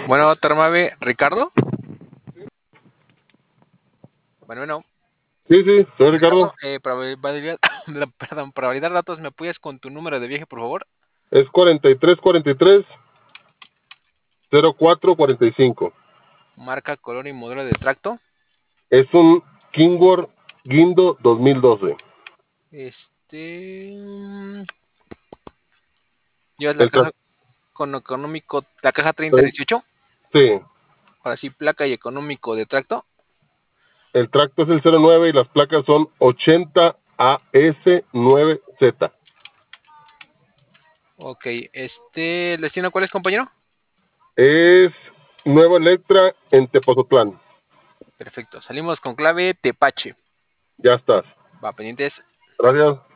Bueno, Termave, Ricardo. Bueno. Sí, soy Ricardo, Ricardo. perdón, para validar datos, ¿me apoyas con tu número de viaje, por favor? Es 4343-0445. Marca, color y modelo de tracto. Es un Kingworth Guindo 2012. Llevas la El caja tra- con económico, la caja 3018. sí, Ahora sí, placa y económico de tracto. el tracto es el 09 y las placas son 80AS9Z. Ok, ¿el destino cuál es, compañero? Es Nuevo Electra en Tepozotlán. Perfecto, salimos con clave Tepache. Ya estás. Va, pendientes. Gracias.